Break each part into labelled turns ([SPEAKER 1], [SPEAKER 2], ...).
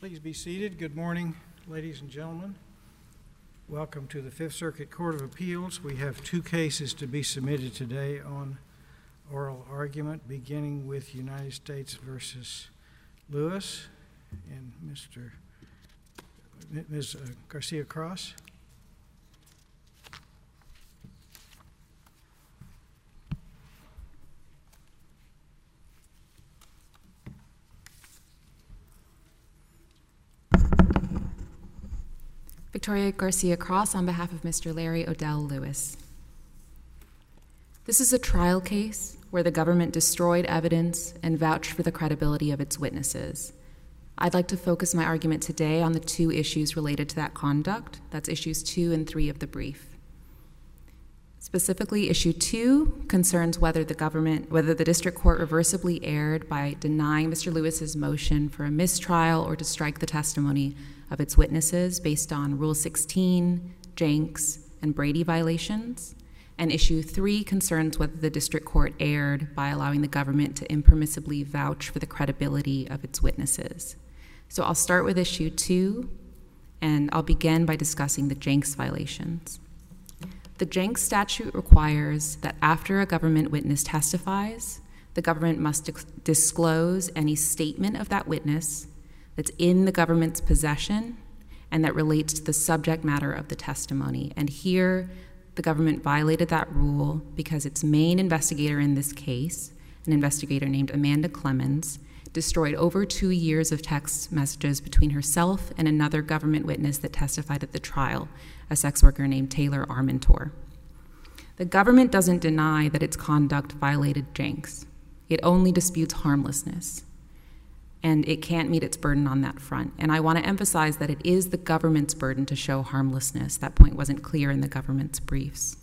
[SPEAKER 1] Please be seated. Good morning, ladies and gentlemen. Welcome to the Fifth Circuit Court of Appeals. We have two cases to be submitted today on oral argument, beginning with United States v. Lewis and Ms. Garcia-Cross.
[SPEAKER 2] Victoria Garcia-Cross on behalf of Mr. Larry Odell Lewis. This is a trial case where the government destroyed evidence and vouched for the credibility of its witnesses. I'd like to focus my argument today on the two issues related to that conduct. That's issues 2 and 3 of the brief. Specifically, issue 2 concerns whether the district court reversibly erred by denying Mr. Lewis's motion for a mistrial or to strike the testimony of its witnesses based on Rule 16, Jenks, and Brady violations. And issue 3 concerns whether the district court erred by allowing the government to impermissibly vouch for the credibility of its witnesses. So I'll start with issue 2, and I'll begin by discussing the Jenks violations. The Jenks statute requires that after a government witness testifies, the government must disclose any statement of that witness that's in the government's possession and that relates to the subject matter of the testimony. And here, the government violated that rule because its main investigator in this case, an investigator named Amanda Clemens, destroyed over 2 years of text messages between herself and another government witness that testified at the trial, a sex worker named Taylor Armentor. The government doesn't deny that its conduct violated Jenks. It only disputes harmlessness, and it can't meet its burden on that front. And I want to emphasize that it is the government's burden to show harmlessness. That point wasn't clear in the government's briefs.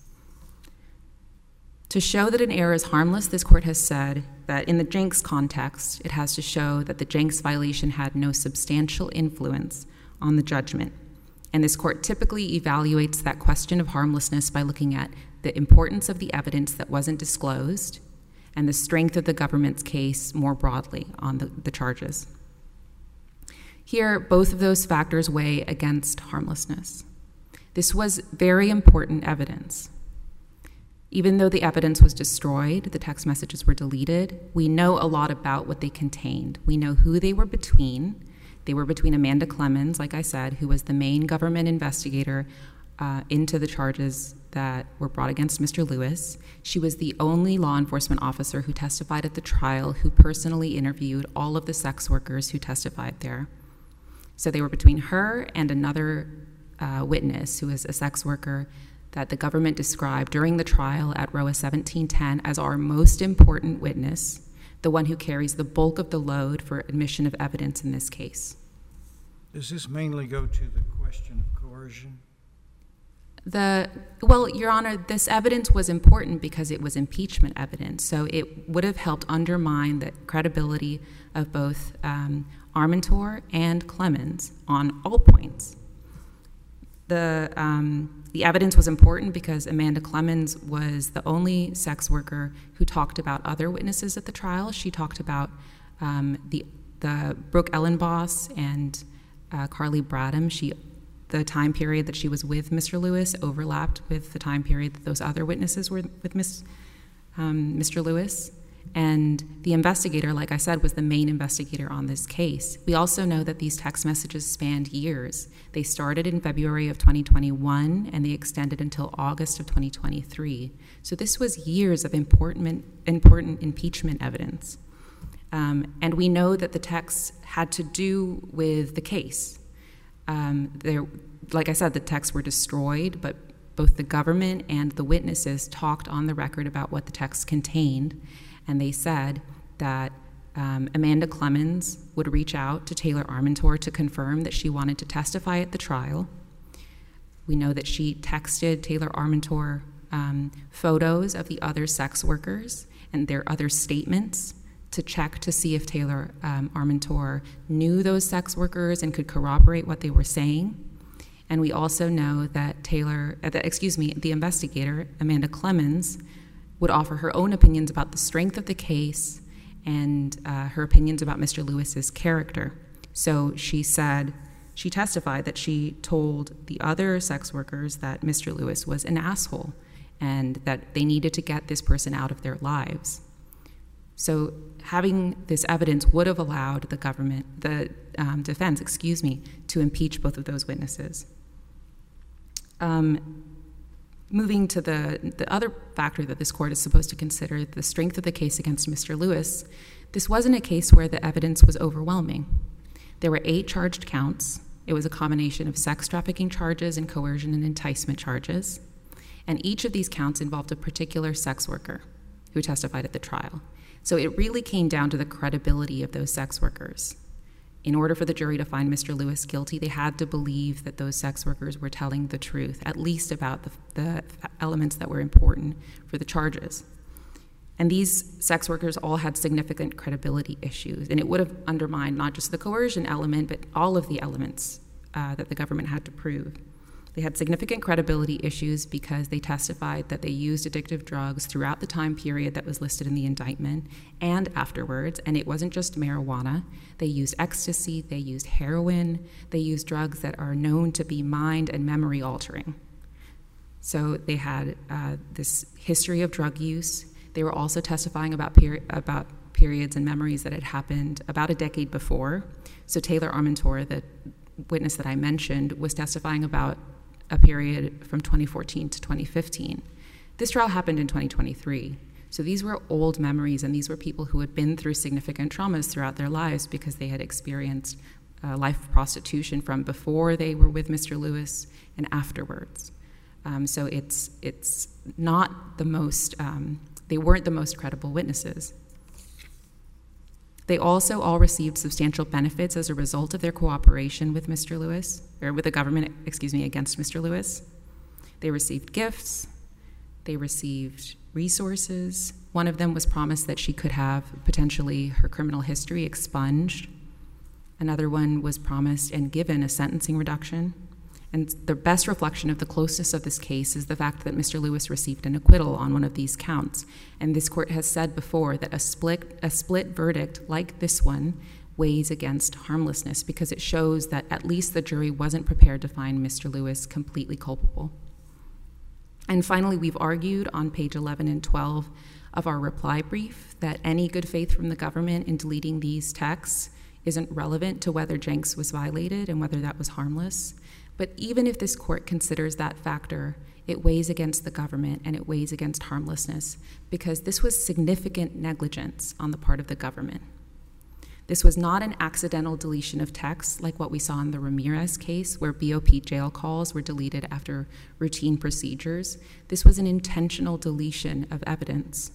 [SPEAKER 2] To show that an error is harmless, this court has said that in the Jenks context, it has to show that the Jenks violation had no substantial influence on the judgment. And this court typically evaluates that question of harmlessness by looking at the importance of the evidence that wasn't disclosed and the strength of the government's case more broadly on the charges. Here, both of those factors weigh against harmlessness. This was very important evidence. Even though the evidence was destroyed, the text messages were deleted, we know a lot about what they contained. We know who they were between. They were between Amanda Clemens, like I said, who was the main government investigator into the charges that were brought against Mr. Lewis. She was the only law enforcement officer who testified at the trial who personally interviewed all of the sex workers who testified there. So they were between her and another witness who was a sex worker that the government described during the trial at ROA 1710 as our most important witness, the one who carries the bulk of the load for admission of evidence in this case.
[SPEAKER 1] Does this mainly go to the question of coercion?
[SPEAKER 2] Well, Your Honor, this evidence was important because it was impeachment evidence, so it would have helped undermine the credibility of both Armentor and Clemens on all points. The evidence was important because Amanda Clemens was the only sex worker who talked about other witnesses at the trial. She talked about the Brooke Ellenboss and Carly Bradham. The time period that she was with Mr. Lewis overlapped with the time period that those other witnesses were with Mr. Lewis. And the investigator, like I said, was the main investigator on this case. We also know that these text messages spanned years. They started in February of 2021, and they extended until August of 2023. So this was years of important impeachment evidence. And we know that the texts had to do with the case. Like I said, the texts were destroyed, but both the government and the witnesses talked on the record about what the texts contained. And they said that Amanda Clemens would reach out to Taylor Armentor to confirm that she wanted to testify at the trial. We know that she texted Taylor Armentor photos of the other sex workers and their other statements to check to see if Taylor Armentor knew those sex workers and could corroborate what they were saying. And we also know that the investigator, Amanda Clemens, would offer her own opinions about the strength of the case and her opinions about Mr. Lewis's character. So she testified that she told the other sex workers that Mr. Lewis was an asshole and that they needed to get this person out of their lives. So having this evidence would have allowed the defense, to impeach both of those witnesses. Moving to the other factor that this court is supposed to consider, the strength of the case against Mr. Lewis, this wasn't a case where the evidence was overwhelming. There were 8 charged counts. It was a combination of sex trafficking charges and coercion and enticement charges. And each of these counts involved a particular sex worker who testified at the trial. So it really came down to the credibility of those sex workers. In order for the jury to find Mr. Lewis guilty, they had to believe that those sex workers were telling the truth, at least about the elements that were important for the charges. And these sex workers all had significant credibility issues, and it would have undermined not just the coercion element, but all of the elements that the government had to prove. They had significant credibility issues because they testified that they used addictive drugs throughout the time period that was listed in the indictment and afterwards, and it wasn't just marijuana. They used ecstasy, they used heroin, they used drugs that are known to be mind and memory altering. So they had this history of drug use. They were also testifying about periods and memories that had happened about a decade before. So Taylor Armentor, the witness that I mentioned, was testifying about a period from 2014 to 2015. This trial happened in 2023. So these were old memories, and these were people who had been through significant traumas throughout their lives because they had experienced life of prostitution from before they were with Mr. Lewis and afterwards. So it's not the most, they weren't the most credible witnesses. They also all received substantial benefits as a result of their cooperation with Mr. Lewis, or with the government, against Mr. Lewis. They received gifts. They received resources. One of them was promised that she could have potentially her criminal history expunged. Another one was promised and given a sentencing reduction. And the best reflection of the closeness of this case is the fact that Mr. Lewis received an acquittal on one of these counts. And this court has said before that a split verdict like this one weighs against harmlessness because it shows that at least the jury wasn't prepared to find Mr. Lewis completely culpable. And finally, we've argued on page 11 and 12 of our reply brief that any good faith from the government in deleting these texts isn't relevant to whether Jenks was violated and whether that was harmless. But even if this court considers that factor, it weighs against the government and it weighs against harmlessness because this was significant negligence on the part of the government. This was not an accidental deletion of text like what we saw in the Ramirez case where BOP jail calls were deleted after routine procedures. This was an intentional deletion of evidence.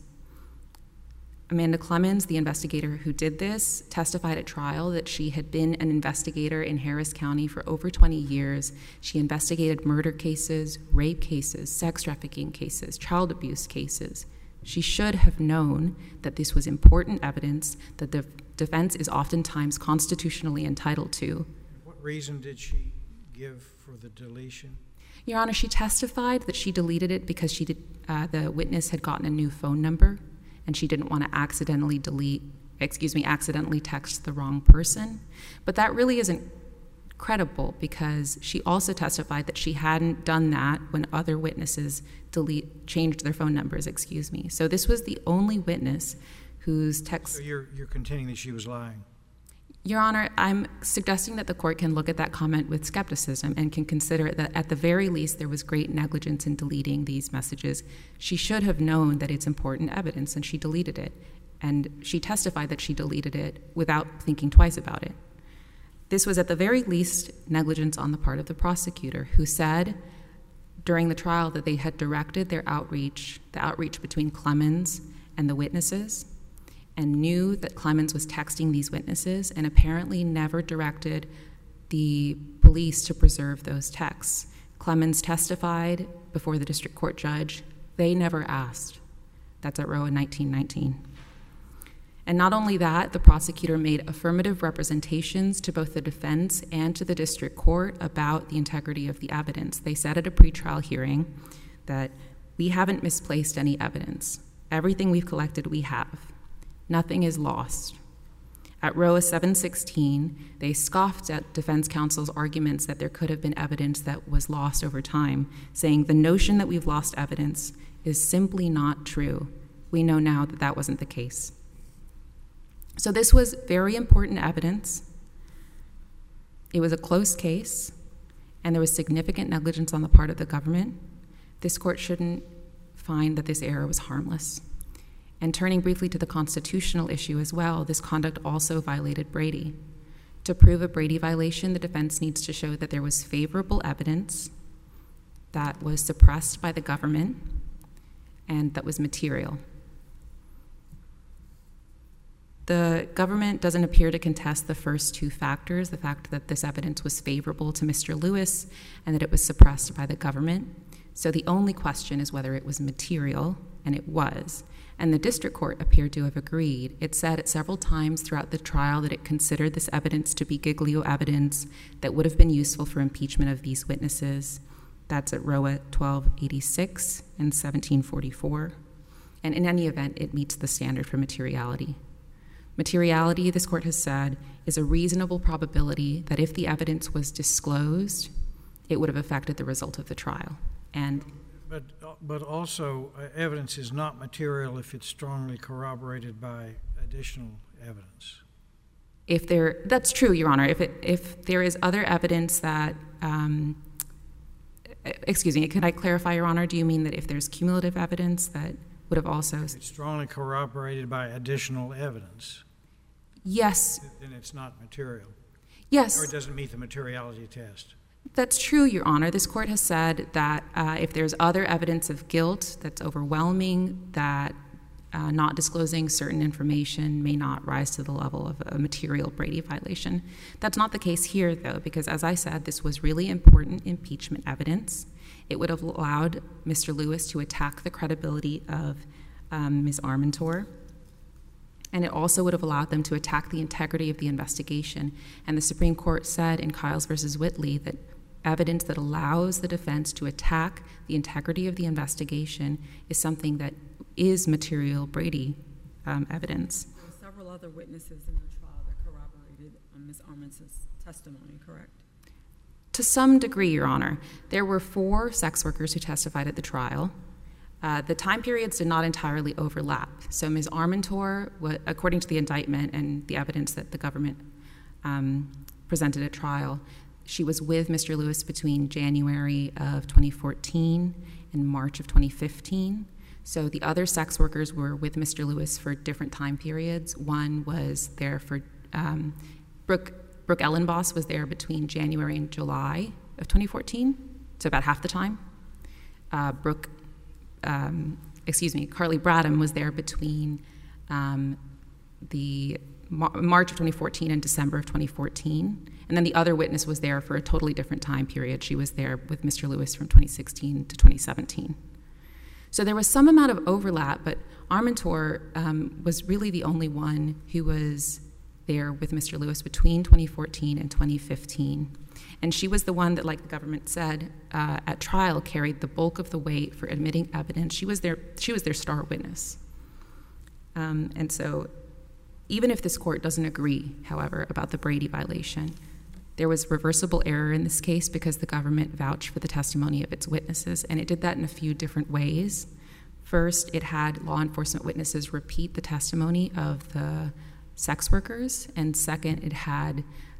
[SPEAKER 2] Amanda Clemens, the investigator who did this, testified at trial that she had been an investigator in Harris County for over 20 years. She investigated murder cases, rape cases, sex trafficking cases, child abuse cases. She should have known that this was important evidence that the defense is oftentimes constitutionally entitled to.
[SPEAKER 1] What reason did she give for the deletion?
[SPEAKER 2] Your Honor, she testified that she deleted it because the witness had gotten a new phone number and she didn't want to accidentally text the wrong person. But that really isn't credible because she also testified that she hadn't done that when other witnesses changed their phone numbers, So this was the only witness whose text...
[SPEAKER 1] So you're contending that she was lying?
[SPEAKER 2] Your Honor, I'm suggesting that the court can look at that comment with skepticism and can consider that at the very least there was great negligence in deleting these messages. She should have known that it's important evidence and she deleted it. And she testified that she deleted it without thinking twice about it. This was at the very least negligence on the part of the prosecutor who said during the trial that they had directed the outreach between Clemens and the witnesses and knew that Clemens was texting these witnesses and apparently never directed the police to preserve those texts. Clemens testified before the district court judge. They never asked. That's at Roe in 1919. And not only that, the prosecutor made affirmative representations to both the defense and to the district court about the integrity of the evidence. They said at a pretrial hearing that we haven't misplaced any evidence. Everything we've collected, we have. Nothing is lost. At row 716, they scoffed at defense counsel's arguments that there could have been evidence that was lost over time, saying the notion that we've lost evidence is simply not true. We know now that that wasn't the case. So this was very important evidence. It was a close case, and there was significant negligence on the part of the government. This court shouldn't find that this error was harmless. And turning briefly to the constitutional issue as well, this conduct also violated Brady. To prove a Brady violation, the defense needs to show that there was favorable evidence that was suppressed by the government and that was material. The government doesn't appear to contest the first two factors, the fact that this evidence was favorable to Mr. Lewis and that it was suppressed by the government. So the only question is whether it was material, and it was. And the district court appeared to have agreed. It said it several times throughout the trial that it considered this evidence to be giglio evidence that would have been useful for impeachment of these witnesses. That's at row 1286 and 1744. And in any event, it meets the standard for materiality. Materiality, this court has said, is a reasonable probability that if the evidence was disclosed, it would have affected the result of the trial.
[SPEAKER 1] But also, evidence is not material if it's strongly corroborated by additional evidence.
[SPEAKER 2] That's true, Your Honor. If there is other evidence that, excuse me, could I clarify, Your Honor? Do you mean that if there's cumulative evidence that would have also...
[SPEAKER 1] It's strongly corroborated by additional evidence.
[SPEAKER 2] Yes.
[SPEAKER 1] Then it's not material.
[SPEAKER 2] Yes.
[SPEAKER 1] Or it doesn't meet the materiality test.
[SPEAKER 2] That's true, Your Honor. This court has said that if there's other evidence of guilt that's overwhelming, that not disclosing certain information may not rise to the level of a material Brady violation. That's not the case here, though, because as I said, this was really important impeachment evidence. It would have allowed Mr. Lewis to attack the credibility of Ms. Armentor, and it also would have allowed them to attack the integrity of the investigation. And the Supreme Court said in Kiles versus Whitley that evidence that allows the defense to attack the integrity of the investigation is something that is material Brady evidence.
[SPEAKER 3] There were several other witnesses in the trial that corroborated Ms. Armentor's testimony, correct?
[SPEAKER 2] To some degree, Your Honor. There were 4 sex workers who testified at the trial. The time periods did not entirely overlap. So Ms. Armentor, according to the indictment and the evidence that the government presented at trial, she was with Mr. Lewis between January of 2014 and March of 2015. So the other sex workers were with Mr. Lewis for different time periods. One was there for, Brooke Ellenboss was there between January and July of 2014, so about half the time. Carly Bradham was there between the March of 2014 and December of 2014. And then the other witness was there for a totally different time period. She was there with Mr. Lewis from 2016 to 2017. So there was some amount of overlap, but Armentor was really the only one who was there with Mr. Lewis between 2014 and 2015. And she was the one that, like the government said, at trial carried the bulk of the weight for admitting evidence. She was their star witness. And so even if this court doesn't agree, however, about the Brady violation, there was reversible error in this case because the government vouched for the testimony of its witnesses, and it did that in a few different ways. First, it had law enforcement witnesses repeat the testimony of the sex workers, and second, it had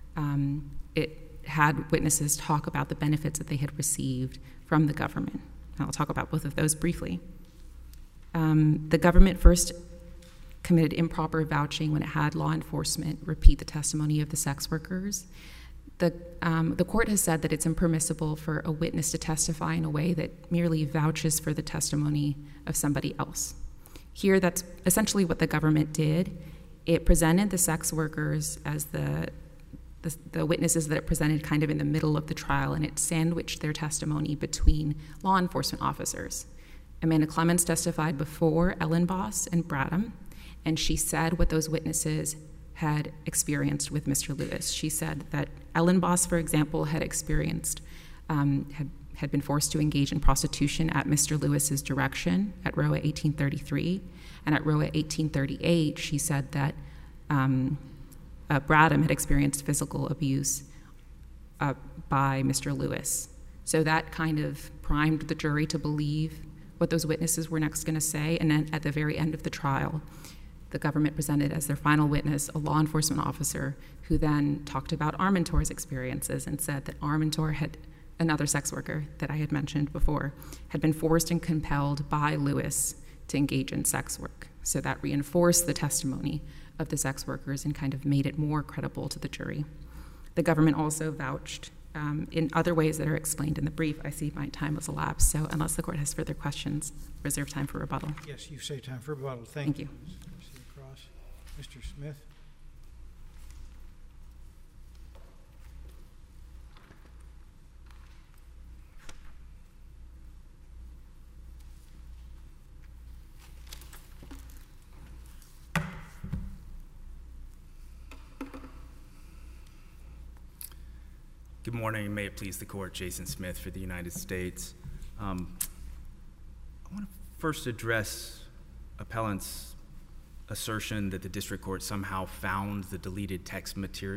[SPEAKER 2] witnesses talk about the benefits that they had received from the government. And I'll talk about both of those briefly. The government first committed improper vouching when it had law enforcement repeat the testimony of the sex workers. The court has said that it's impermissible for a witness to testify in a way that merely vouches for the testimony of somebody else. Here, that's essentially what the government did. It presented the sex workers as the witnesses that it presented kind of in the middle of the trial, and it sandwiched their testimony between law enforcement officers. Amanda Clemens testified before Ellenboss and Bradham, and she said what those witnesses had experienced with Mr. Lewis. She said that Ellenboss, for example, had experienced, had been forced to engage in prostitution at Mr. Lewis's direction at Roa 1833, and at Roa 1838, she said that Bradham had experienced physical abuse by Mr. Lewis. So that kind of primed the jury to believe what those witnesses were next going to say. And then at the very end of the trial, the government presented as their final witness a law enforcement officer who then talked about Armentor's experiences and said that Armentor had, another sex worker that I had mentioned before, had been forced and compelled by Lewis to engage in sex work. So that reinforced the testimony of the sex workers and kind of made it more credible to the jury. The government also vouched in other ways that are explained in the brief. I see my time has elapsed, so unless the court has further questions, reserve time for rebuttal.
[SPEAKER 1] Yes, you've saved time for rebuttal. Thank you. Mr. Smith.
[SPEAKER 4] Good morning, and may it please the court. Jason Smith for the United States. I want to first address appellant's assertion that the district court somehow found the deleted material.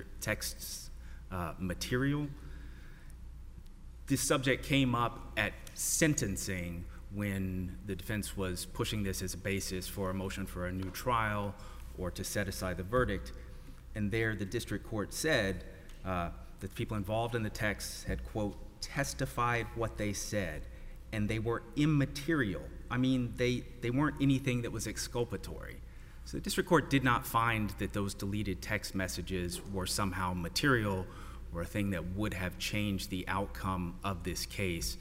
[SPEAKER 4] This subject came up at sentencing when the defense was pushing this as a basis for a motion for a new trial or to set aside the verdict. And there the district court said that people involved in the text had, quote, testified what they said, and they were immaterial. I mean, they weren't anything that was exculpatory. So the district court did not find that those deleted text messages were somehow material or a thing that would have changed the outcome of this case.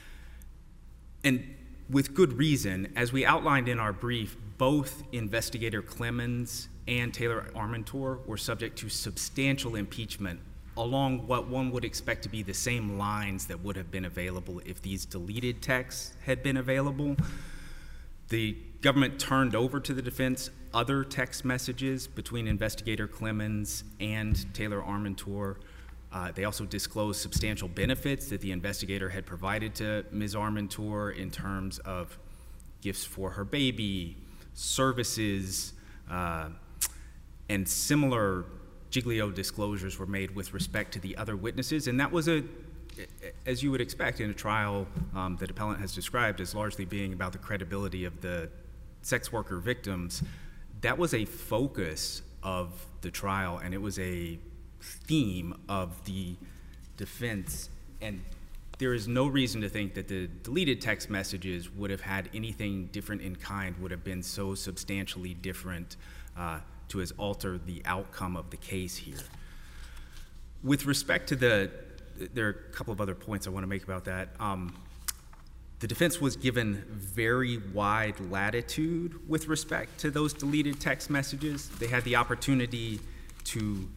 [SPEAKER 4] And with good reason, as we outlined in our brief, both Investigator Clemens and Taylor Armentor were subject to substantial impeachment along what one would expect to be the same lines that would have been available if these deleted texts had been available. The government turned over to the defense other text messages between Investigator Clemens and Taylor Armentor. They also disclosed substantial benefits that the investigator had provided to Ms. Armentor in terms of gifts for her baby, services, and similar Giglio disclosures were made with respect to the other witnesses. And that was as you would expect in a trial that appellant has described as largely being about the credibility of the sex worker victims, that was a focus of the trial, and it was a theme of the defense. And there is no reason to think that the deleted text messages would have had anything different in kind, would have been so substantially different to has altered the outcome of the case here. With respect to there are a couple of other points I want to make about that. The defense was given very wide latitude with respect to those deleted text messages. They had the opportunity to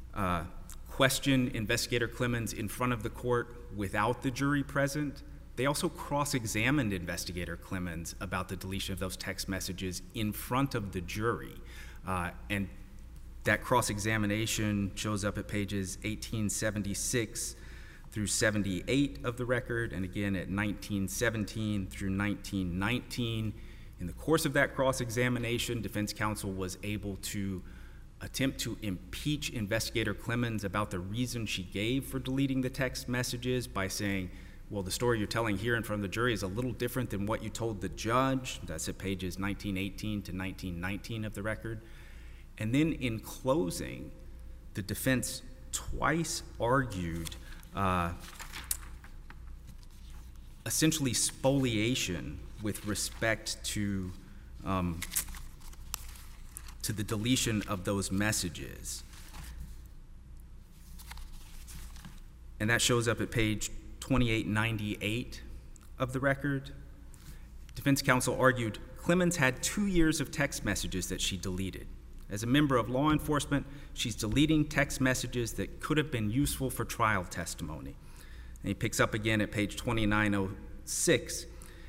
[SPEAKER 4] question Investigator Clemens in front of the court without the jury present. They also cross-examined Investigator Clemens about the deletion of those text messages in front of the jury. And that cross-examination shows up at pages 1876 through 78 of the record, and again at 1917 through 1919. In the course of that cross-examination, defense counsel was able to attempt to impeach Investigator Clemens about the reason she gave for deleting the text messages by saying, well, the story you're telling here in front of the jury is a little different than what you told the judge. That's at pages 1918 to 1919 of the record. And then in closing, the defense twice argued essentially spoliation with respect to the deletion of those messages. And that shows up at page 2898 of the record. Defense counsel argued Clemens had 2 years of text messages that she deleted. As a member of law enforcement, she's deleting text messages that could have been useful for trial testimony. And he picks up again at page 2906.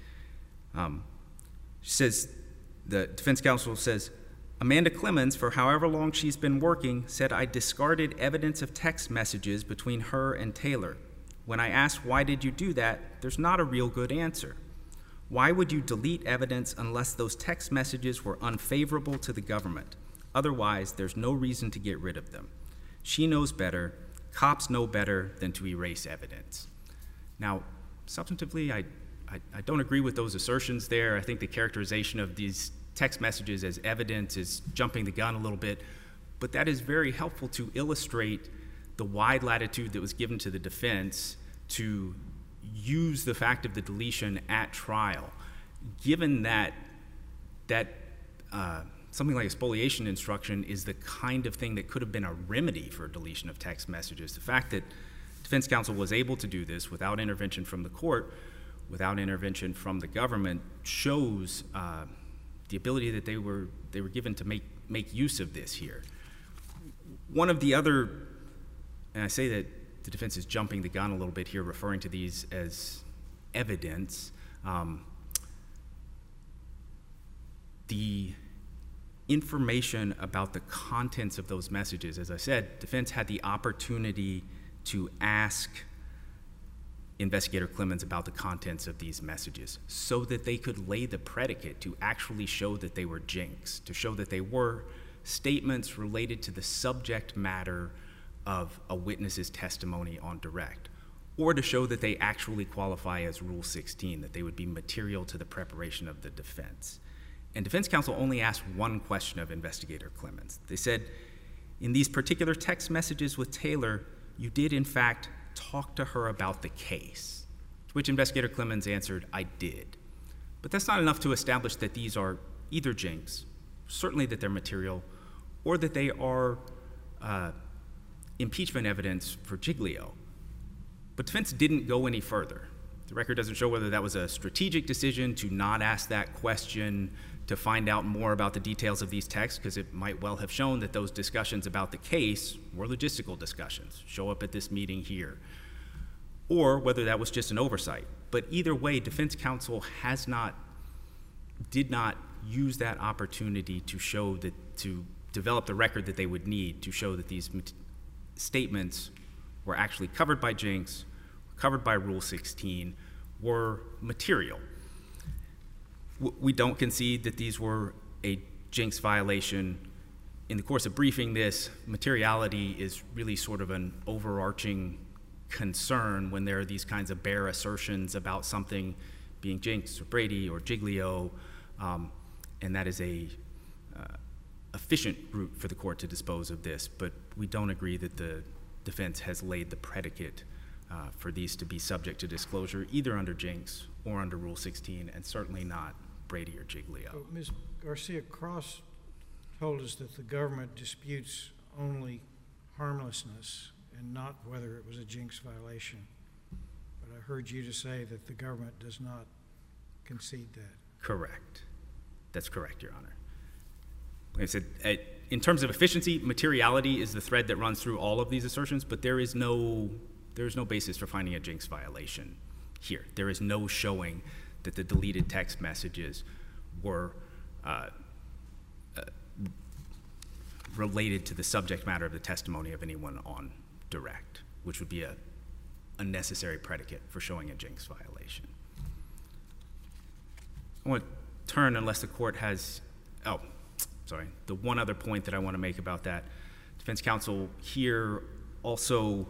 [SPEAKER 4] She says, the defense counsel says, Amanda Clemens, for however long she's been working, said I discarded evidence of text messages between her and Taylor. When I asked why did you do that, there's not a real good answer. Why would you delete evidence unless those text messages were unfavorable to the government? Otherwise, there's no reason to get rid of them. She knows better. Cops know better than to erase evidence. Now, substantively, I don't agree with those assertions there. I think the characterization of these text messages as evidence is jumping the gun a little bit, but that is very helpful to illustrate the wide latitude that was given to the defense to use the fact of the deletion at trial. Given that something like a spoliation instruction is the kind of thing that could have been a remedy for deletion of text messages, the fact that defense counsel was able to do this without intervention from the court, without intervention from the government, shows the ability that they were given to make use of this here. One of the other, and I say that the defense is jumping the gun a little bit here, referring to these as evidence. The information about the contents of those messages, as I said, defense had the opportunity to ask Investigator Clemens about the contents of these messages so that they could lay the predicate to actually show that they were jinx, to show that they were statements related to the subject matter of a witness's testimony on direct, or to show that they actually qualify as Rule 16, that they would be material to the preparation of the defense. And defense counsel only asked one question of Investigator Clemens. They said, in these particular text messages with Taylor, you did in fact talk to her about the case, to which Investigator Clemens answered, I did. But that's not enough to establish that these are either jinx, certainly that they're material, or that they are impeachment evidence for Giglio. But defense didn't go any further. The record doesn't show whether that was a strategic decision to not ask that question, to find out more about the details of these texts, because it might well have shown that those discussions about the case were logistical discussions, show up at this meeting here, or whether that was just an oversight. But either way, defense counsel did not use that opportunity to show that, to develop the record that they would need to show that these statements were actually covered by jinx, covered by Rule 16, were material. We don't concede that these were a jinx violation. In the course of briefing this, materiality is really sort of an overarching concern when there are these kinds of bare assertions about something being jinx or Brady or Giglio, and that is a efficient route for the court to dispose of this, but we don't agree that the defense has laid the predicate for these to be subject to disclosure, either under jinx or under Rule 16, and certainly not Brady or Giglio.
[SPEAKER 1] Ms. Garcia-Cross told us that the government disputes only harmlessness and not whether it was a jinx violation. But I heard you to say that the government does not concede that.
[SPEAKER 4] Correct. That's correct, Your Honor. Like I said, in terms of efficiency, materiality is the thread that runs through all of these assertions, but there is no basis for finding a jinx violation here. There is no showing that the deleted text messages were related to the subject matter of the testimony of anyone on direct, which would be a necessary predicate for showing a jinx violation. I want to turn, unless the court has, the one other point that I want to make about that. Defense counsel here also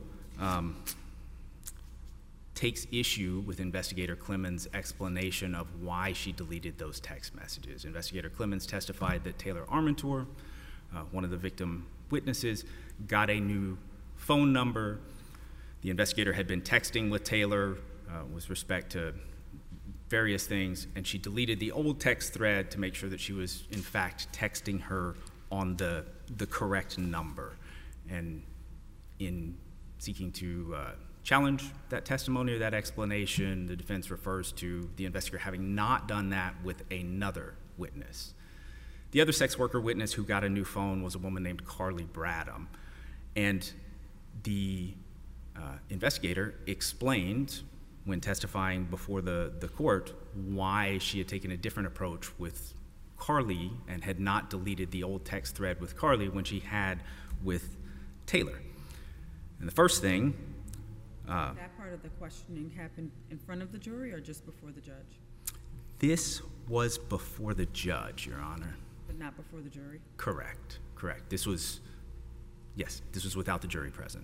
[SPEAKER 4] takes issue with Investigator Clemens' explanation of why she deleted those text messages. Investigator Clemens testified that Taylor Armentor, one of the victim witnesses, got a new phone number. The investigator had been texting with Taylor with respect to various things, and she deleted the old text thread to make sure that she was, in fact, texting her on the correct number. And in seeking to challenge that testimony or that explanation, the defense refers to the investigator having not done that with another witness. The other sex worker witness who got a new phone was a woman named Carly Bradham, and the investigator explained when testifying before the court why she had taken a different approach with Carly and had not deleted the old text thread with Carly when she had with Taylor. And the first thing...
[SPEAKER 3] that part of the questioning happened in front of the jury or just before the judge?
[SPEAKER 4] This was before the judge, Your Honor.
[SPEAKER 3] But not before the jury?
[SPEAKER 4] Correct, correct. This was Yes, this was without the jury present.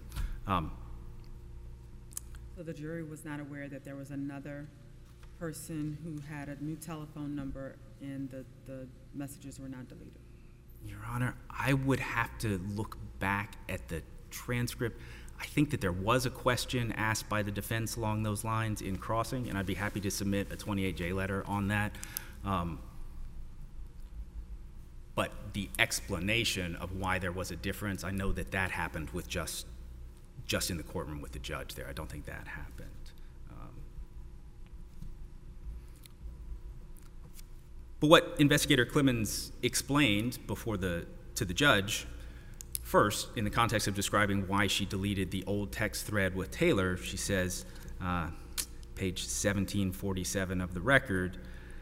[SPEAKER 3] So the jury was not aware that there was another person who had a new telephone number and the messages were not deleted?
[SPEAKER 4] Your Honor, I would have to look back at the transcript. I think that there was a question asked by the defense along those lines in crossing, and I'd be happy to submit a 28J letter on that. But the explanation of why there was a difference, I know that that happened with just in the courtroom with the judge there. I don't think that happened. But what Investigator Clemens explained to the judge, first, in the context of describing why she deleted the old text thread with Taylor, she says, page 1747 of the record,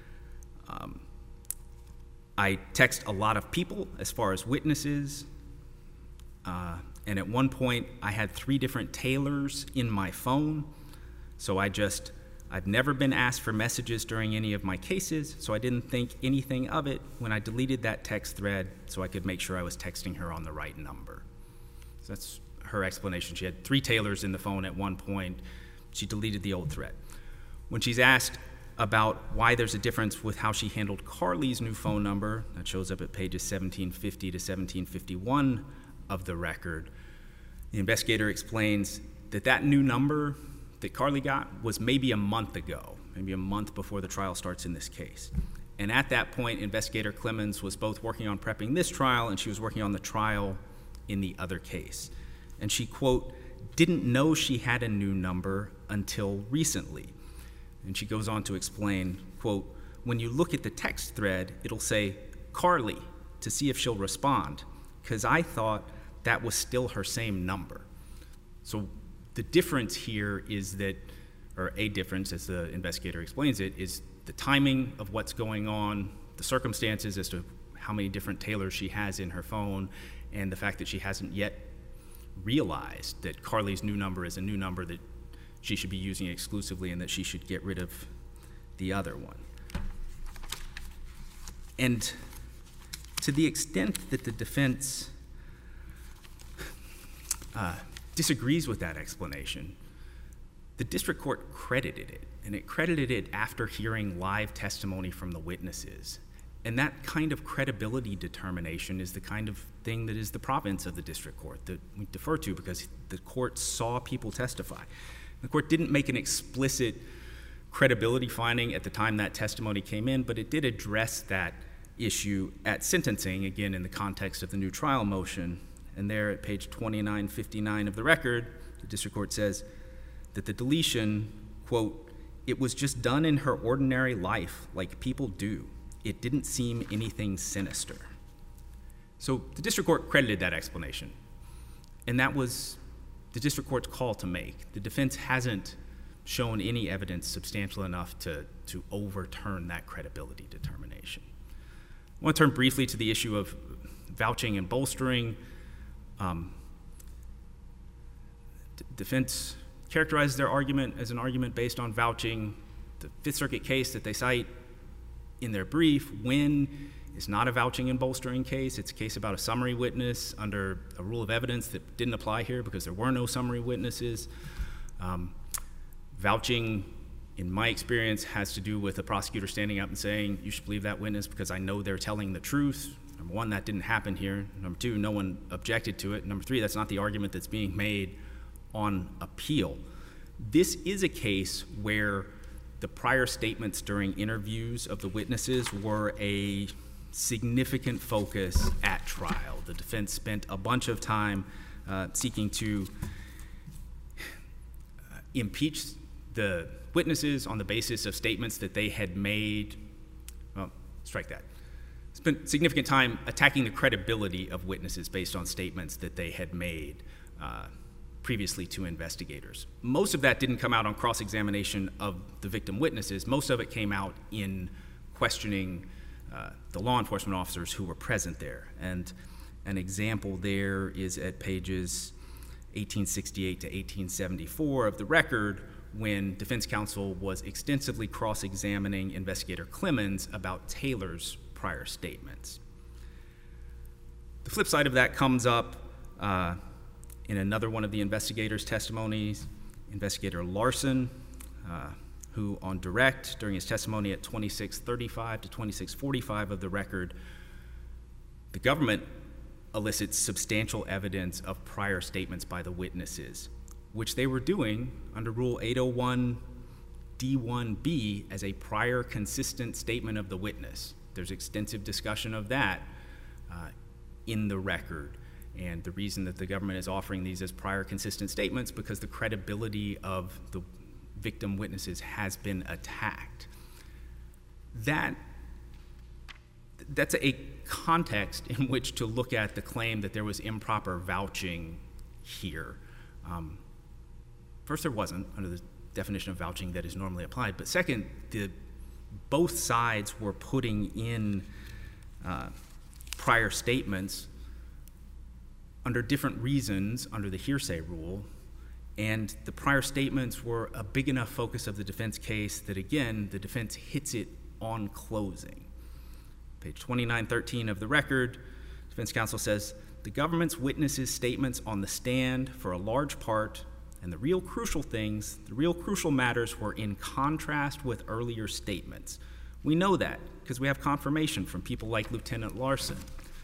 [SPEAKER 4] I text a lot of people as far as witnesses, and at one point I had 3 different Taylors in my phone, so I've never been asked for messages during any of my cases, so I didn't think anything of it when I deleted that text thread so I could make sure I was texting her on the right number. So that's her explanation. She had 3 Taylors in the phone at one point. She deleted the old thread. When she's asked about why there's a difference with how she handled Carly's new phone number, that shows up at pages 1750 to 1751 of the record, the investigator explains that that new number that Carly got was maybe a month ago, maybe a month before the trial starts in this case. And at that point, Investigator Clemens was both working on prepping this trial and she was working on the trial in the other case. And she, quote, didn't know she had a new number until recently. And she goes on to explain, quote, when you look at the text thread, it'll say Carly to see if she'll respond, because I thought that was still her same number. So the difference here is that, or a difference as the investigator explains it, is the timing of what's going on, the circumstances as to how many different Taylors she has in her phone, and the fact that she hasn't yet realized that Carly's new number is a new number that she should be using exclusively and that she should get rid of the other one. And to the extent that the defense disagrees with that explanation, the district court credited it, and it credited it after hearing live testimony from the witnesses. And that kind of credibility determination is the kind of thing that is the province of the district court that we defer to because the court saw people testify. The court didn't make an explicit credibility finding at the time that testimony came in, but it did address that issue at sentencing, again in the context of the new trial motion. And there at page 2959 of the record, the district court says that the deletion, quote, it was just done in her ordinary life like people do. It didn't seem anything sinister. So the district court credited that explanation, and that was the district court's call to make. The defense hasn't shown any evidence substantial enough to overturn that credibility determination. I want to turn briefly to the issue of vouching and bolstering. Defense characterizes their argument as an argument based on vouching. The Fifth Circuit case that they cite in their brief, Wynn, is not a vouching and bolstering case. It's a case about a summary witness under a rule of evidence that didn't apply here because there were no summary witnesses. Vouching, in my experience, has to do with a prosecutor standing up and saying, you should believe that witness because I know they're telling the truth. Number one, that didn't happen here. Number two, no one objected to it. Number three, that's not the argument that's being made on appeal. This is a case where the prior statements during interviews of the witnesses were a significant focus at trial. The defense spent a bunch of time seeking to impeach the witnesses on the basis of statements that they had made. Well, strike that. Spent significant time attacking the credibility of witnesses based on statements that they had made previously to investigators. Most of that didn't come out on cross-examination of the victim witnesses. Most of it came out in questioning the law enforcement officers who were present there. And an example there is at pages 1868 to 1874 of the record when defense counsel was extensively cross-examining Investigator Clemens about Taylor's prior statements. The flip side of that comes up In another one of the investigators' testimonies, Investigator Larson, who on direct during his testimony at 2635 to 2645 of the record, the government elicits substantial evidence of prior statements by the witnesses, which they were doing under Rule 801 D1B as a prior consistent statement of the witness. There's extensive discussion of that in the record. And the reason that the government is offering these as prior consistent statements because the credibility of the victim witnesses has been attacked. That's a context in which to look at the claim that there was improper vouching here. First, there wasn't under the definition of vouching that is normally applied. But second, both sides were putting in prior statements under different reasons under the hearsay rule, and the prior statements were a big enough focus of the defense case that, again, the defense hits it on closing. Page 2913 of the record, defense counsel says, the government's witnesses' statements on the stand for a large part, and the real crucial things, the real crucial matters were in contrast with earlier statements. We know that because we have confirmation from people like Lieutenant Larson.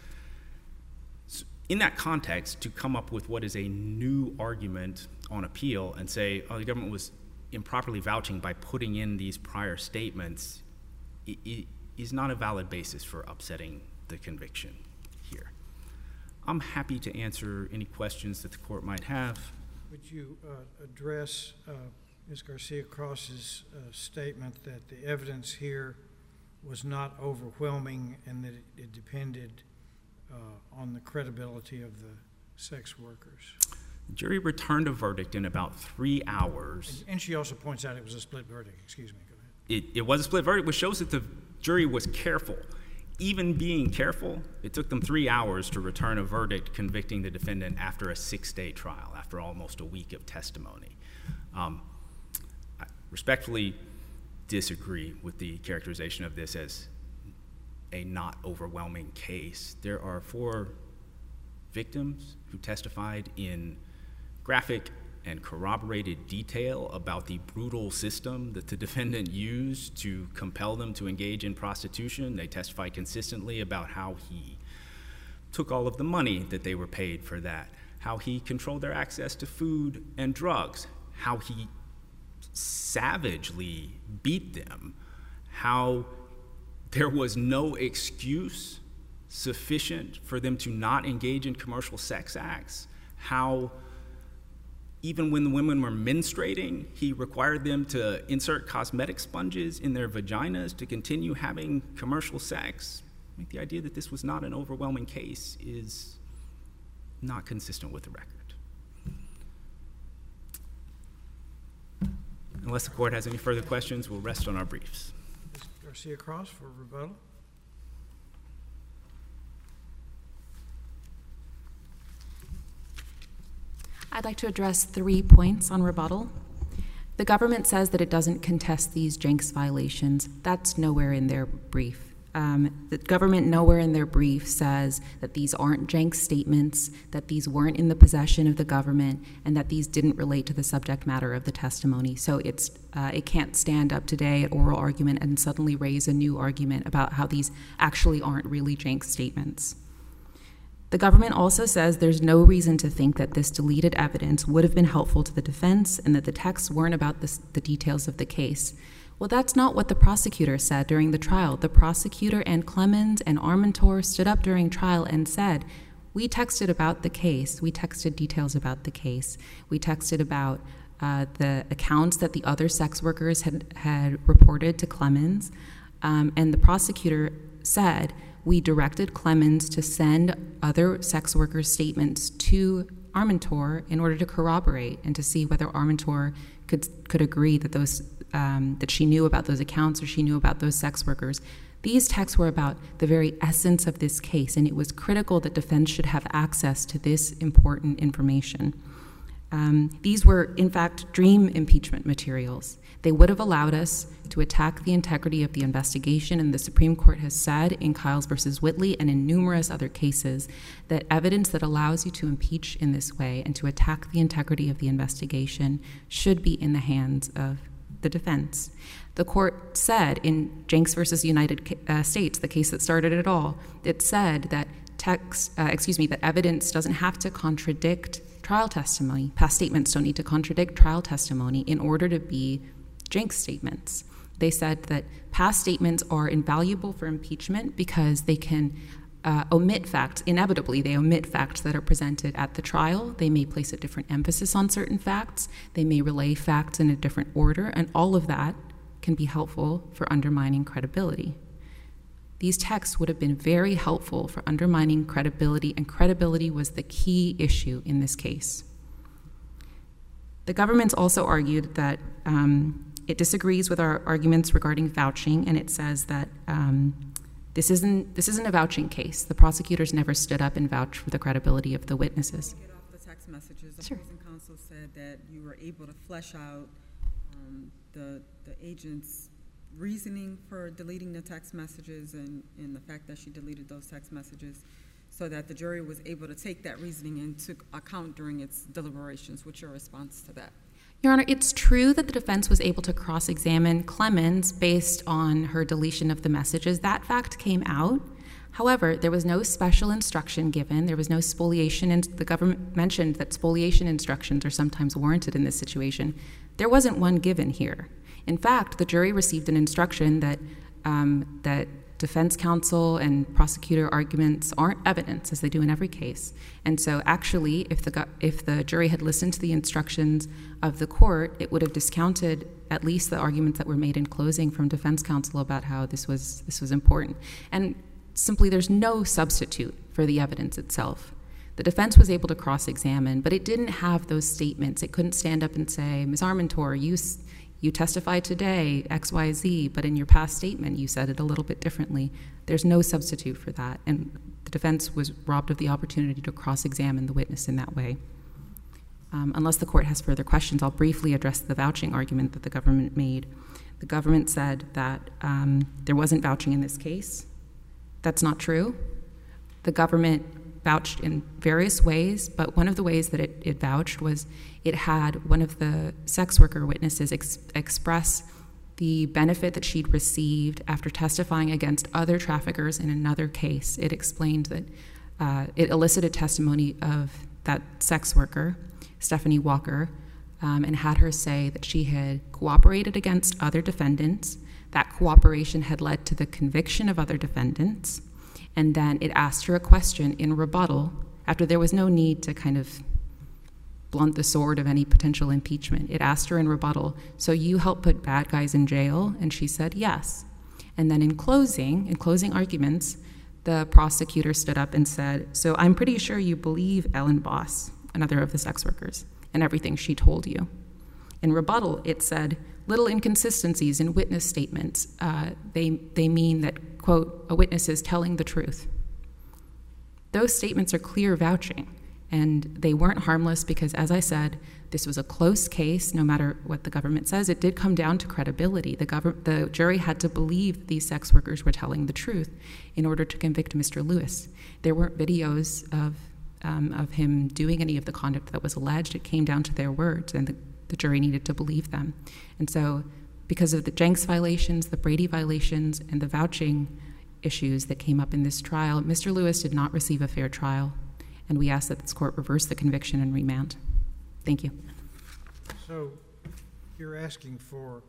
[SPEAKER 4] In that context, to come up with what is a new argument on appeal and say, oh, the government was improperly vouching by putting in these prior statements is not a valid basis for upsetting the conviction here. I'm happy to answer any questions that the court might have.
[SPEAKER 1] Would you address Ms. Garcia-Cross's statement that the evidence here was not overwhelming and that it depended on the credibility of the sex workers?
[SPEAKER 4] The jury returned a verdict in about 3 hours.
[SPEAKER 1] And she also points out it was a split verdict. Excuse me, go ahead.
[SPEAKER 4] It was a split verdict, which shows that the jury was careful. Even being careful, it took them 3 hours to return a verdict convicting the defendant after a 6-day trial, after almost a week of testimony. I respectfully disagree with the characterization of this as a not overwhelming case. There are 4 victims who testified in graphic and corroborated detail about the brutal system that the defendant used to compel them to engage in prostitution. They testified consistently about how he took all of the money that they were paid for that, how he controlled their access to food and drugs, how he savagely beat them, how there was no excuse sufficient for them to not engage in commercial sex acts, how even when the women were menstruating, he required them to insert cosmetic sponges in their vaginas to continue having commercial sex. I think the idea that this was not an overwhelming case is not consistent with the record. Unless the court has any further questions, we'll rest on our briefs.
[SPEAKER 1] Ms. Garcia-Cross for rebuttal.
[SPEAKER 2] I'd like to address 3 points on rebuttal. The government says that it doesn't contest these Jenks violations. That's nowhere in their brief. The government nowhere in their brief says that these aren't Jenks statements, that these weren't in the possession of the government, and that these didn't relate to the subject matter of the testimony. So it can't stand up today at oral argument and suddenly raise a new argument about how these actually aren't really Jenks statements. The government also says there's no reason to think that this deleted evidence would have been helpful to the defense and that the texts weren't about the details of the case. Well, that's not what the prosecutor said during the trial. The prosecutor and Clemens and Armentor stood up during trial and said, we texted about the case. We texted details about the case. We texted about the accounts that the other sex workers had reported to Clemens. And the prosecutor said, we directed Clemens to send other sex workers' statements to Armentor in order to corroborate and to see whether Armentor could agree that that she knew about those accounts or she knew about those sex workers. These texts were about the very essence of this case, and it was critical that defense should have access to this important information. These were, in fact, dream impeachment materials. They would have allowed us to attack the integrity of the investigation, and the Supreme Court has said in Kiles versus Whitley and in numerous other cases that evidence that allows you to impeach in this way and to attack the integrity of the investigation should be in the hands of the defense. The court said in Jenks versus United States, the case that started it all, it said that that evidence doesn't have to contradict trial testimony. Past statements don't need to contradict trial testimony in order to be Jenks statements. They said that past statements are invaluable for impeachment because they can omit facts. Inevitably, they omit facts that are presented at the trial. They may place a different emphasis on certain facts. They may relay facts in a different order, and all of that can be helpful for undermining credibility. These texts would have been very helpful for undermining credibility, and credibility was the key issue in this case. The government's also argued that it disagrees with our arguments regarding vouching, and it says that this isn't a vouching case. The prosecutors never stood up and vouched for the credibility of the witnesses.
[SPEAKER 3] Get off the text messages. The
[SPEAKER 2] Sure.
[SPEAKER 3] opposing counsel said that you were able to flesh out the agent's reasoning for deleting the text messages and the fact that she deleted those text messages so that the jury was able to take that reasoning into account during its deliberations. What's your response to that?
[SPEAKER 2] Your Honor, it's true that the defense was able to cross-examine Clemens based on her deletion of the messages. That fact came out. However, there was no special instruction given. There was no spoliation, and the government mentioned that spoliation instructions are sometimes warranted in this situation. There wasn't one given here. In fact, the jury received an instruction that defense counsel and prosecutor arguments aren't evidence, as they do in every case. And so actually, if the jury had listened to the instructions of the court, it would have discounted at least the arguments that were made in closing from defense counsel about how this was important. And simply, there's no substitute for the evidence itself. The defense was able to cross-examine, but it didn't have those statements. It couldn't stand up and say, Ms. Armentor, you testified today, X, Y, Z, but in your past statement, you said it a little bit differently. There's no substitute for that, and the defense was robbed of the opportunity to cross-examine the witness in that way. Unless the court has further questions, I'll briefly address the vouching argument that the government made. The government said that there wasn't vouching in this case. That's not true. The government vouched in various ways, but one of the ways that it vouched was it had one of the sex worker witnesses express the benefit that she'd received after testifying against other traffickers in another case. It explained that it elicited testimony of that sex worker, Stephanie Walker, and had her say that she had cooperated against other defendants. That cooperation had led to the conviction of other defendants. And then it asked her a question in rebuttal after there was no need to kind of blunt the sword of any potential impeachment. It asked her in rebuttal, so you helped put bad guys in jail? And she said yes. And then in closing arguments, the prosecutor stood up and said, so I'm pretty sure you believe Ellen Boss, another of the sex workers, and everything she told you. In rebuttal, it said, little inconsistencies in witness statements. They mean that, quote, a witness is telling the truth. Those statements are clear vouching, and they weren't harmless because, as I said, this was a close case. No matter what the government says, it did come down to credibility. The jury had to believe these sex workers were telling the truth in order to convict Mr. Lewis. There weren't videos of him doing any of the conduct that was alleged. It came down to their words, and the jury needed to believe them. And so because of the Jenks violations, the Brady violations, and the vouching issues that came up in this trial, Mr. Lewis did not receive a fair trial, and we ask that this court reverse the conviction and remand. Thank you.
[SPEAKER 1] So you're asking for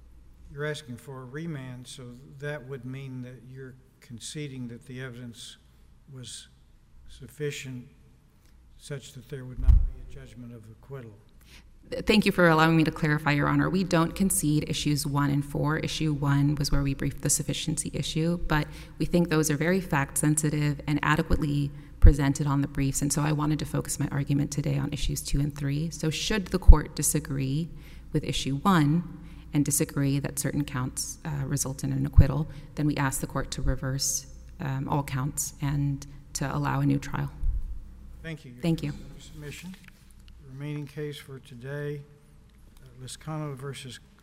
[SPEAKER 1] a remand, so that would mean that you're conceding that the evidence was sufficient such that there would not be a judgment of acquittal.
[SPEAKER 2] Thank you for allowing me to clarify, Your Honor. We don't concede issues 1 and 4. Issue 1 was where we briefed the sufficiency issue, but we think those are very fact-sensitive and adequately presented on the briefs, and so I wanted to focus my argument today on issues 2 and 3. So should the court disagree with issue 1 and disagree that certain counts result in an acquittal, then we ask the court to reverse all counts and to allow a new trial.
[SPEAKER 1] Thank you.
[SPEAKER 2] Thank you.
[SPEAKER 1] Submission. Remaining case for today, Liscano versus